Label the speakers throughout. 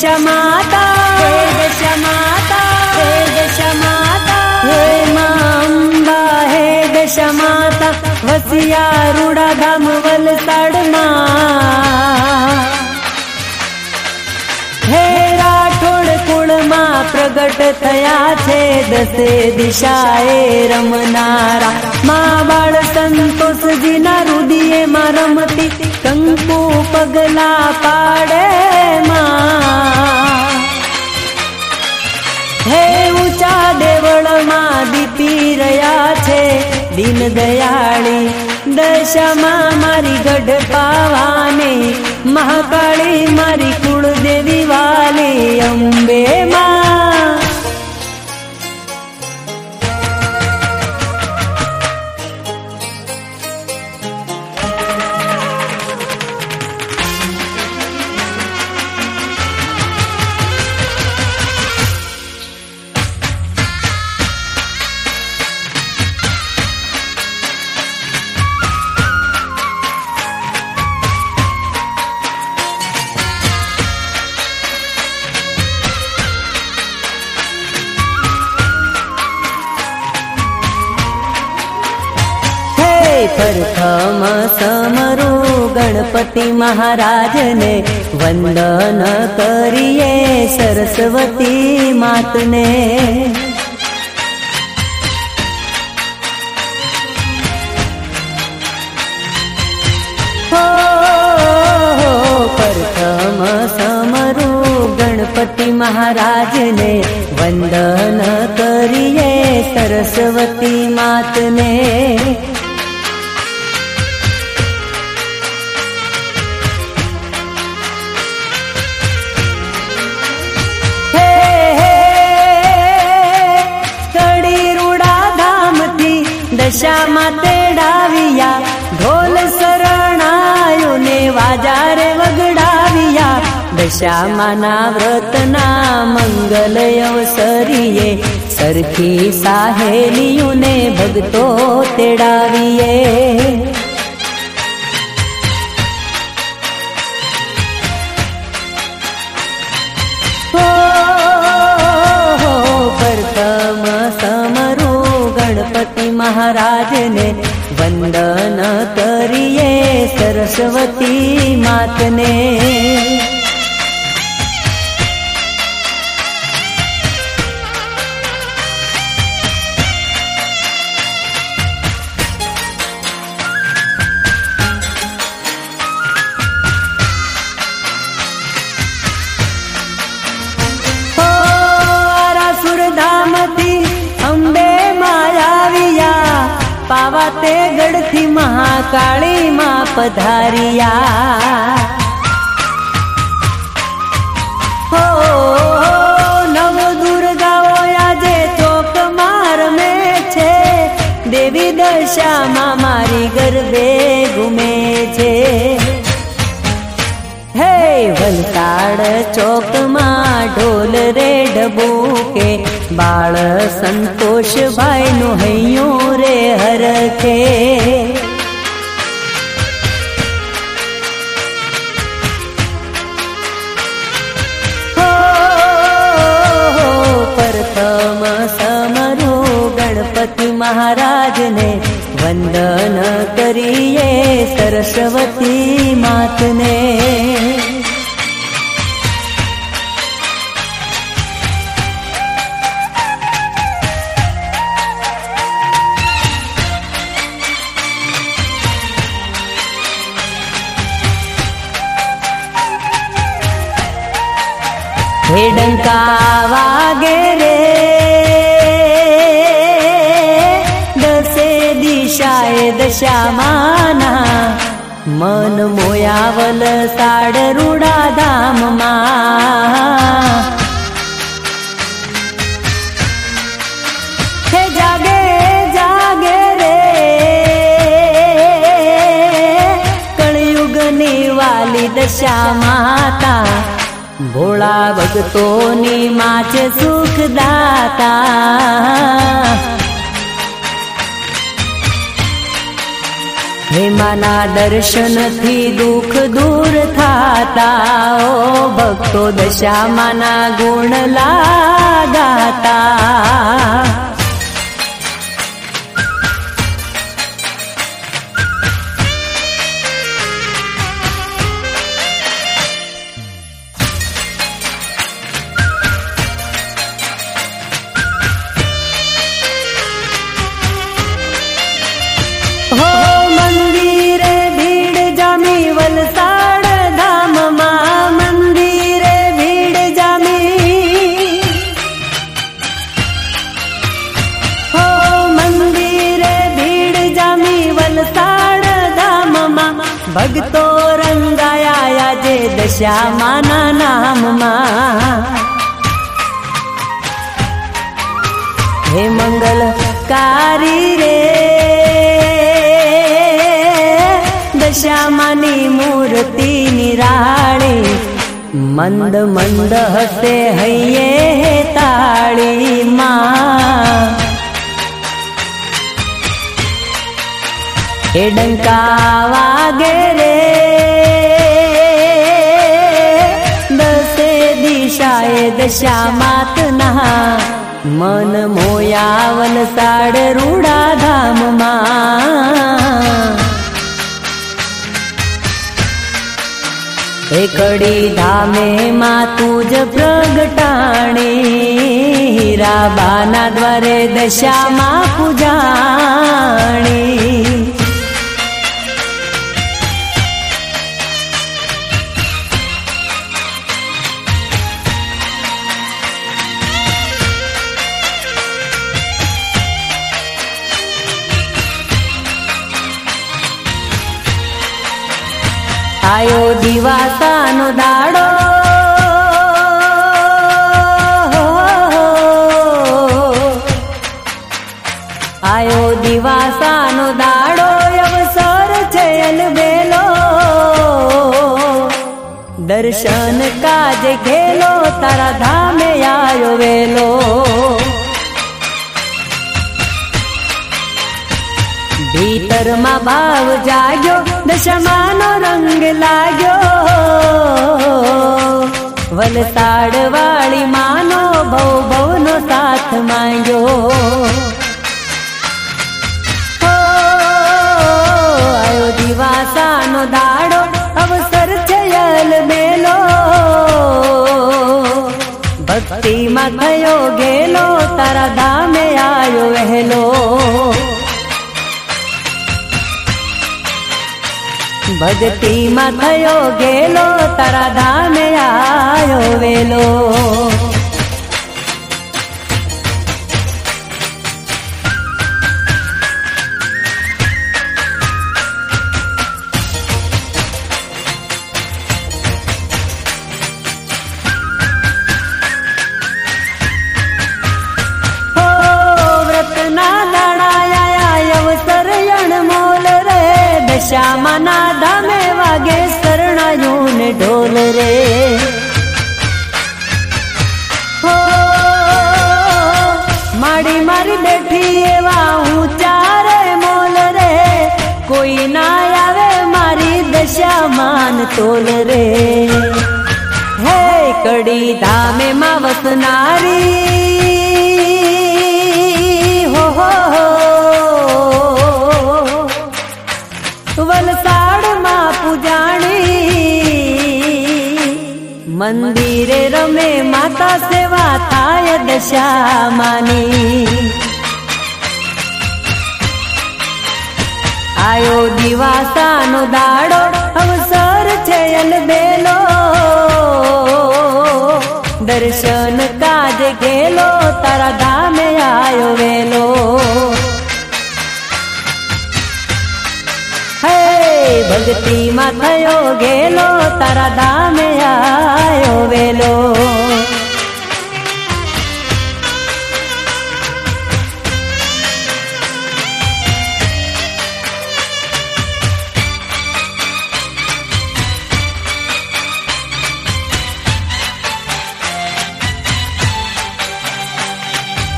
Speaker 1: दशमाता, हे दशमाता, हे दशमाता, हे मां अंबा, हे दशमाता, वसिया रूड़ा धाम वलसाड मां। हे राठोड कुळ मां प्रगट थया छे, दसे दिशाए रमनारा। मां बाळ संतोषजी ना रुदिये मां रमती, कंकु पगला पाडे मां। हे ऊंचा देवळ मां दीपी रया छे, दीन दयाळी दशमा मारी गढ़ पावाने। महाकाली मारी कुलदेवी वाली अंबे मां। प्रथम समरू गणपति महाराज ने, वंदन करिए सरस्वती मात ने। प्रथम समरू गणपति महाराज ने, वंदन करिए सरस्वती मात ने। दशा माते डाविया, ढोल शरणायो ने वाजारे वगड़ाविया। दशा माना व्रतना मंगल अवसरिये, सरखी साहेलियों ने भगतो तेड़ाविये। प्रथम समरू गणपति महाराज ने, वंदन करिए सरस्वती मात ने। पावाते गढ़थी महाकाली मां पधारिया। हो नव दुर्गाओ आजे चौक मार में छे, देवी दशा मां मारी गरबे घूमे छे। हे वलसाड चौक मां ढोल रे ढबूके, बाळ संतोष भाई नु हैयो रे हरखे। प्रथम समरू गणपति महाराज ने, वंदन करिए सरस्वती मात ने। हे डंका वागे रे, दसे दिशाए दशा माना। मन मोयावल साड रूड़ा धाम मां। हे जागे जागे रे, कलयुग नी वाली दशा माता। भोला भगतोनी माचे सुखदाता। हे माना दर्शन थी दुख दूर थाता ओ भक्तो दशा माना गुण लगाता। भक्तो रंगाया जे दशा माना नाम मां। हे मंगलकारी रे दशा मानी मूर्ति निराळे मंद मंद हसे हइये ताड़ी मां। हे डंका वागे रे दसे दिशाए दशा मात नहा मन मोया वलसाड रूड़ा धाम मां। एकड़ी धामे मा तुज प्रगटाणी हीरा बाना द्वारे दशा मा पूजाणी। आयो दिवासानो दाड़ो आयो दिवासानो दाड़ो अवसर छेल बेलो दर्शन काज खेलो तारा धामे आयो वेलो। भीतर मा भाव जाग्यो दशा मानो रंग लाग्यो वलसाड वाली मानो भव भव नो साथ मांग्यो। आयो दिवासानो दाड़ो अवसर छयल बेलो भक्ति मा थयो गेलो तारा धामे आयो वहेलो। भक्ति मा थयो गेलो तारा धामे आयो वेलो। दशा माना धामे वागे शरणायूं ने ढोल रे हो माड़ी मारी बैठी एवा ऊंचा रे मोल रे कोई ना आवे मारी दशा मान तोल रे। हे कड़ी धामे मा वसनारी वलसाड मा पूजाणी मंदिरे रमे माता सेवा थाय दशा मानी। आयो दिवासानो दाड़ो अवसर छेयल बेलो दर्शन काज गेलो तारा धामे आयो वेलो। भक्ति मा थयो गेलो तारा धामे आयो वेलो।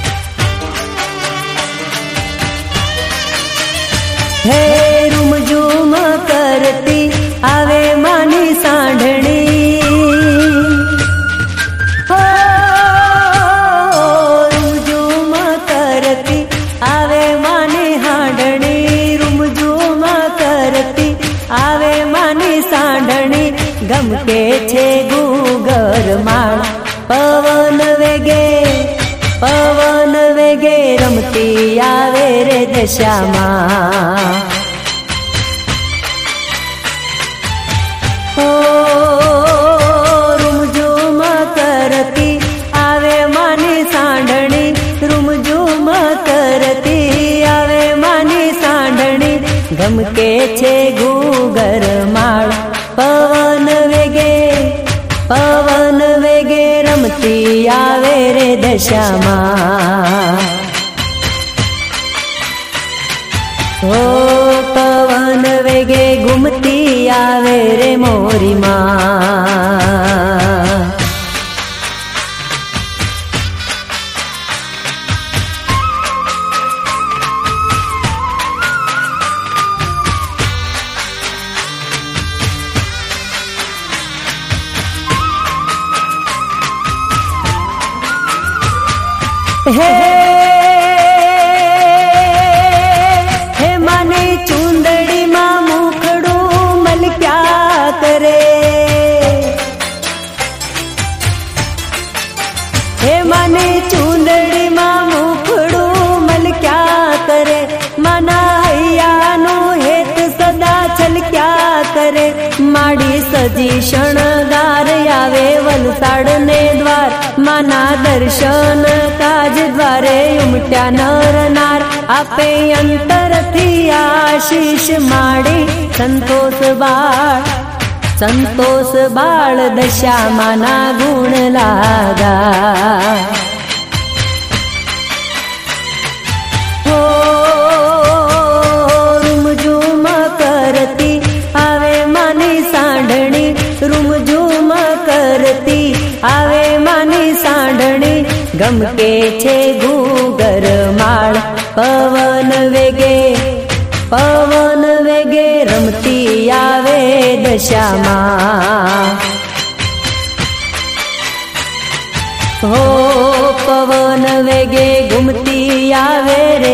Speaker 1: हे रुमजू પવન વેગે રમતી આવે રે દશામાં ઓ રૂમઝૂમ કરતી આવે માની સાંઢણી રૂમઝૂમ કરતી આવે માની સાંઢણી ગમકે છે ઘૂઘર માળ પવન વેગે રમતી આવે રે દશામાં ઓ પવન વેગે ઘૂમતી આવે રે મોરીમાં હે હે માને ચુંદડીમાં મુખડું મલક્યા કરે હે માને ચુંદડીમાં મુખડું મલક્યા કરે માના હૈયાનું હેત સદા છલક્યા કરે માડી સજી શણગાર આવે વલસાડ ને દ્વાર માના દર્શન કાજ દ્વારે ઉમટ્યા નર નાર આપે અંતરથી આશીષ માડી સંતોષ બાળ દશામાના ગુણ લાગા હો રૂમઝૂમ કરતી આવે માની સાંઢણી રૂમઝૂમ કરતી આવે માની સાંઢણી ગમકે છે ઘૂઘર માળ પવન વેગે રમતી આવે દશામાં હો પવન વેગે ઘૂમતી આવે રે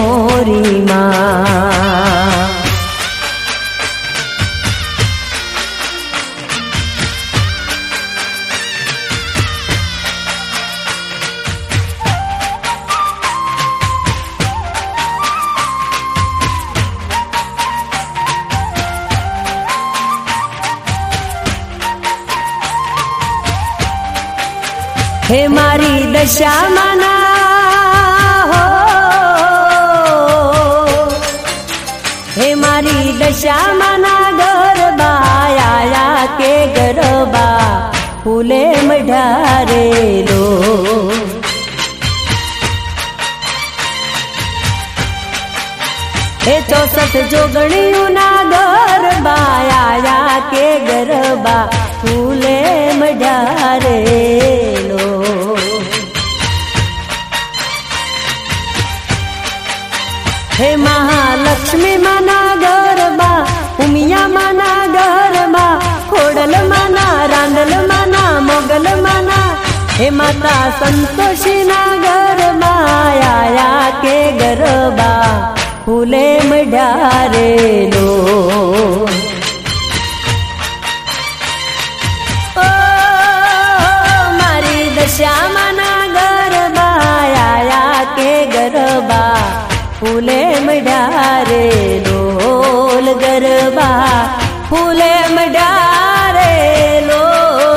Speaker 1: મોરીમાં હે મારી દશામાના હો હે મારી દશામાના ગરબા આયા કે ગરબા ફૂલે મઢારેલો હે 64 જોગણીઓના ગરબા આયા કે ગરબા ફૂલે મઢારેલો હે મહાલક્ષ્મી માના ગરબા ઉમિયા માના ગરબા ખોડલ માના રાંદલ માના મોગલ માના હે માતા સંતોષીના ગરબા આયા કે ગરબા ફૂલે મઢારેલો દશામાના ગરબા આયા કે ગરબા ફૂલે મઢારેલો ગરબા ફૂલે મઢારેલો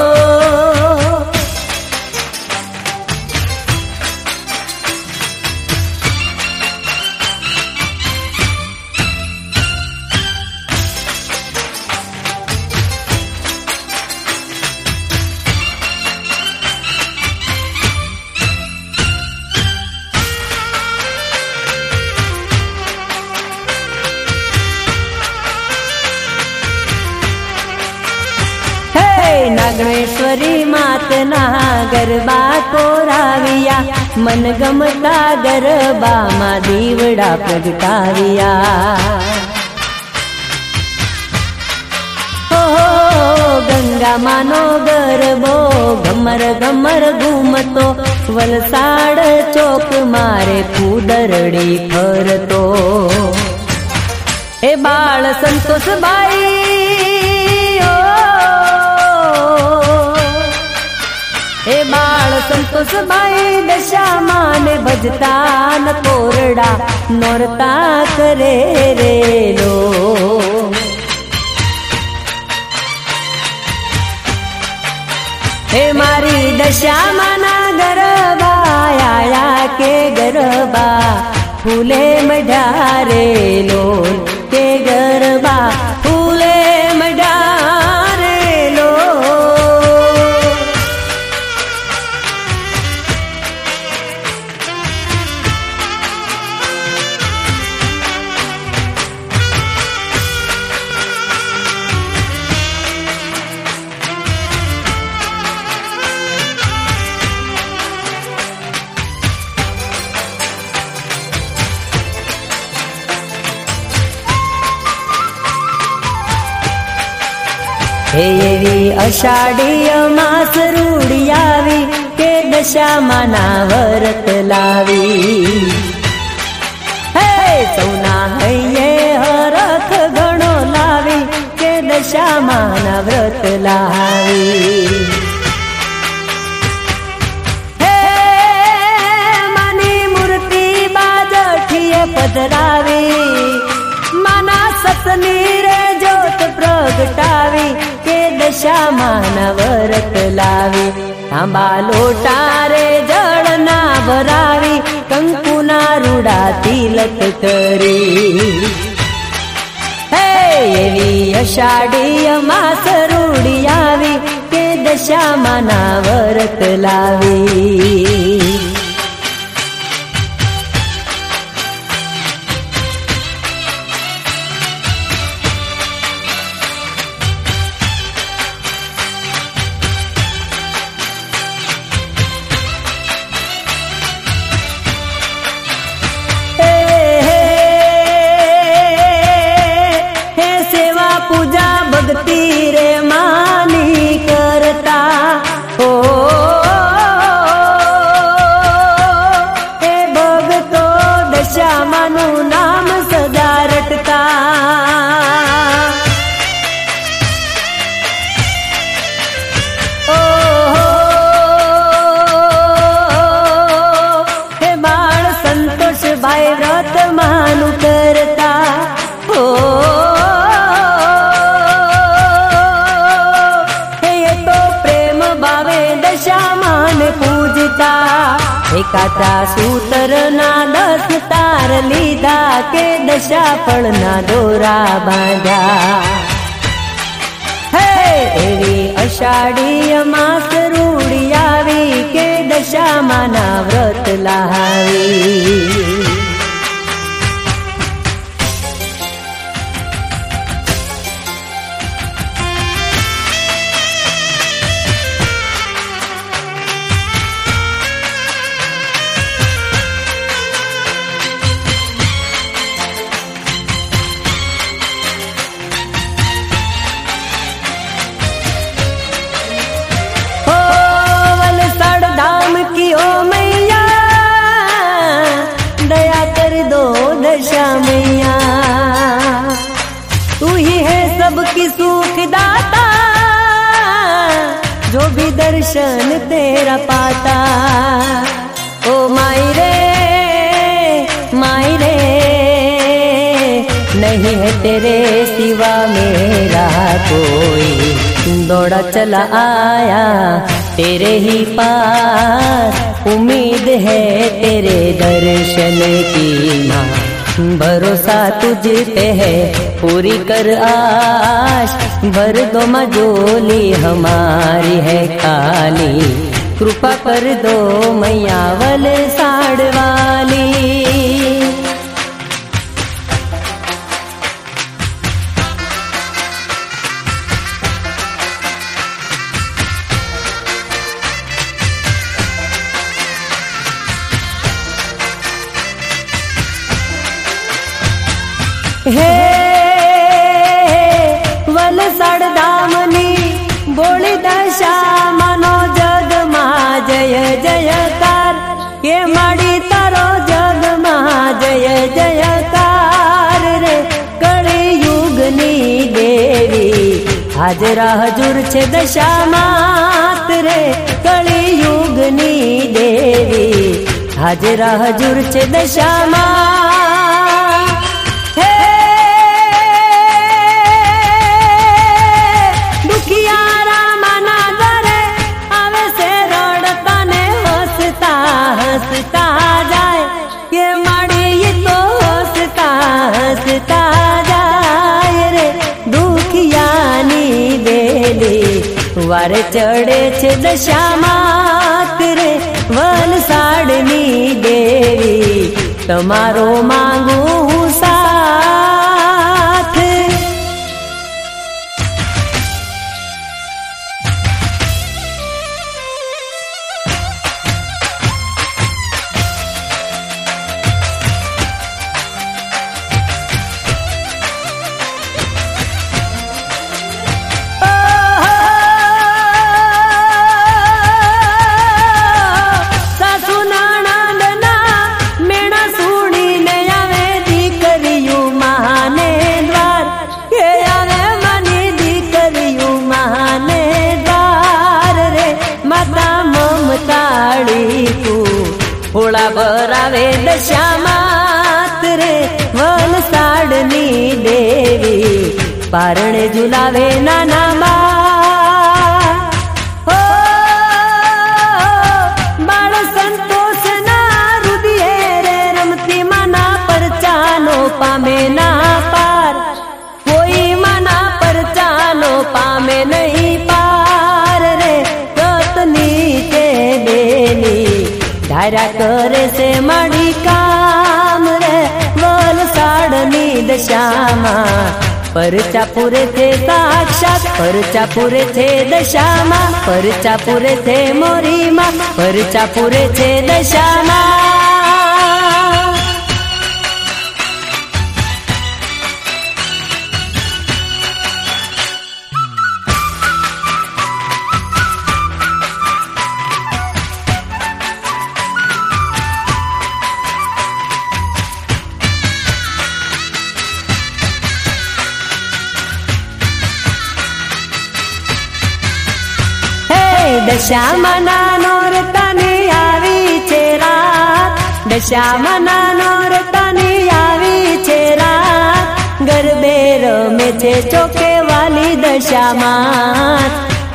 Speaker 1: નાગણેશ્વરી માતના ગરબા કોરાવિયા મન ગમતા ગરબામાં દીવડા પ્રગટાવ્યા હો ગંગા માનો ગરબો ઘમર ઘમર ઘૂમતો વલસાડ ચોક મારે કુદરડી ફરતો એ બાળ સંતોષબાઈ એ બાળ संतोष भाई दशा माने भजता न कोरडा नोरता करे रे लो। हे मारी दशा माना गरबा आया के गरबा फूले मढारे लोल के गरबा फूले मढारे लो। हे एवी अषाढी मास रूढी आवी के दशा माना व्रत लावी। हे सौना हये हरख घणो लावी के दशा माना व्रत लावी। हे मानी मूर्ति बाजठिये पधरावी माना सतनी रे ज्योत प्रगटावी के दशा माना व्रत लावी। तांबा लोटा रे जळना भरावी कंकुना रूडा तिलक करी। हे एवी अषाढी मास रूढी आवी के दशा माना व्रत लावी। भक्ति रे मानी करता हो हे भगतो दशा मानु नाम सदा रटता। ओ हे बाळ संतोष भाई व्रत मानु करता हो। एकाचा सूतर ना 10 तार लीधा के दशा फळना दोरा बांधा। हे एवी अषाढी मास रूढी आवी के दशा माना व्रत लावी। दशा मैया तू ही है सबकी सुख दाता जो भी दर्शन तेरा पाता। ओ माई रे नहीं है तेरे सिवा मेरा कोई दौड़ा चला आया तेरे ही पास उम्मीद है तेरे दर्शन की माँ भरोसा तुझ पे है पूरी कर आश भर दो मजोली हमारी है खाली कृपा कर दो मैया वलसाड वाली। हे वलसाड धामनी बोली दशा मनो जग मा जय जयकार ये माड़ी तारो जग मा जय जयकार रे कड़ी युगनी देवी हाजरा हजूर छे दशा मात रे कड़ी કલિયુગની દેવી હાજર હજુર છે દશામાં. હે દુખિયારા માના દરે આવે છે રડતા ને હસતા હસતા જાય કે માડી તો હસતા હસતા જાય રે. દુખિયાની દેવી વારે ચડે છે દશામાં રે. વલસાડની દેવી તમારો માંગુ સાથ. હોળા ભરાવે દશામાં રે. વલસાડની દેવી પારણે ઝુલાવે નાના બા. બાળ સંતોષના રુદિયે રે રમતી માના પરચાનો પામે ના પાર. કોઈ માના પરચાનો પામે નહીં પાર રે. કતની તે બેની ધાર્યા કરે છે માડી કામ રે. વલસાડની દશામાં પરચા પૂરે છે સાક્ષાત. પરચા પૂરે છે દશામાં. પરચા પૂરે છે મોરીમાં. પરચા પૂરે છે દશામાં. દશામાં નોરતાની આવી છે રાત. દશામાં નોરતાની આવી છે રાત. ગરબે રમે છે ચોકે વાલી દશામાં.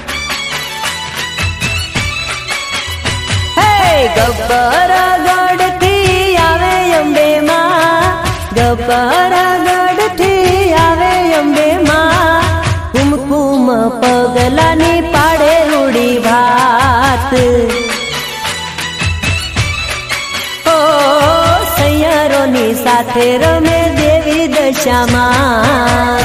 Speaker 1: હે ગબ્બર ગઢથી આવે અંબે માં. ગબ્બર ગઢથી આવે અંબે માં. કુમકુમ પગલાની પાડે રૂડી ભાત. ઓ સૈયરોની સાથે રમે દેવી દશામાં.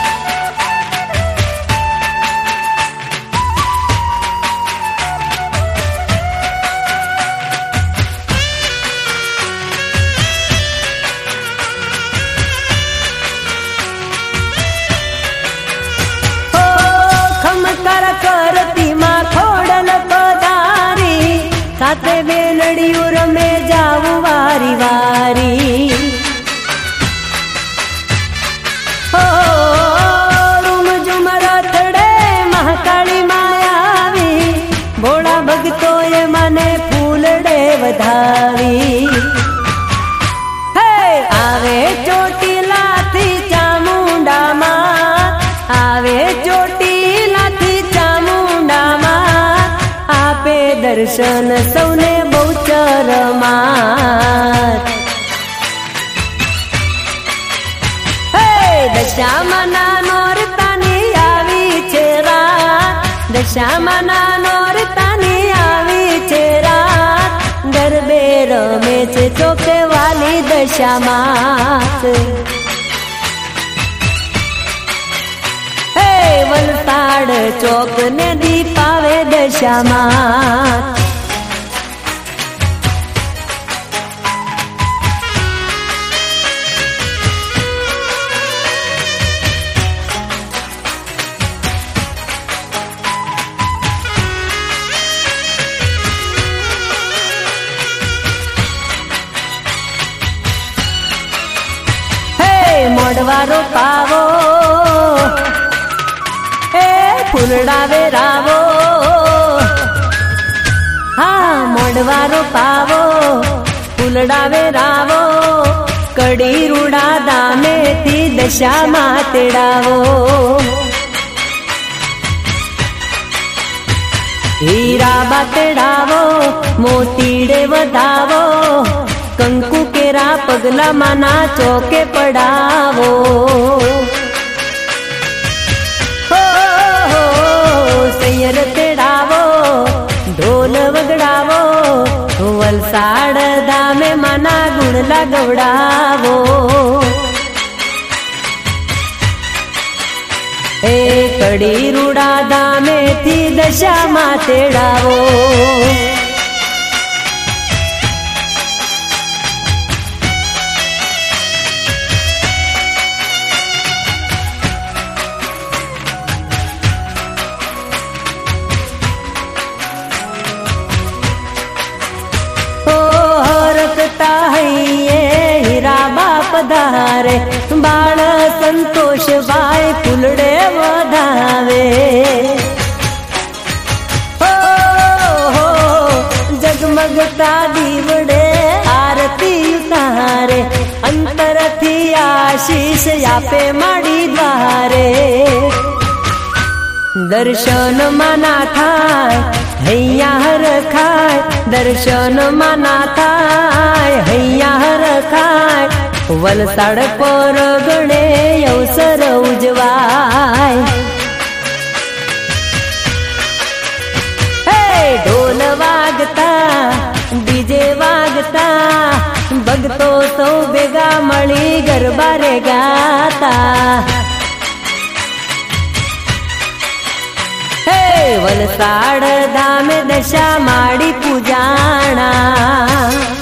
Speaker 1: સાથે બેલડિયું રમે જાવું વારી વારી. હો રૂમ ઝુમર થડે મહાકાળી માયા આવી. ભોળા ભગતોએ મને ફૂલડે વધાવી. હે આવે ચોટીલાથી ચામુંડામાં. આવે ચોટીલાથી ચામુંડામાં. આપે દર્શન સૌને બહુચરમાં. હે દશામાં નોરતાની આવી છે રાત. દશામાં નોરતાની આવી છે રાત. ગરબે રમે છે ચોકે વાલી દશામાં. હે વલસાડ ચોક ને દીપાવે દશામાં. મોડવારો પાવો એ ફૂલડા વેરાવો. वारो पावो फूलडावे रावो कड़ी रूड़ा दामे थी दशा मातेड़ावो हीरा बातेड़ावो मोतीड़े वधावो कंकु केरा पगला माना चौके पड़ावो सैयर तेड़ावो ढोल वगड़ावो वलसाड़ दामे माना गुणला गवड़ावो ए कड़ी रूड़ा दामे थी दशा मातेड़ावो हीरा बाप धारे बाळ संतोष बाय फुलडे वधावे हो जगमगता दीवडे आरती उतारे अंतर थी आशीष यापे माड़ी द्वारे दर्शन माना थाय हैया हर खाय दर्शन माना थाय हैया हर खाय वलसाड पर गणे अवसर उजवाय हे ढोल वागता डीजे वागता भगतो सौ बेगा मळी गरबा रे गाता वलसाड धाम दशा माड़ी पूजाणा।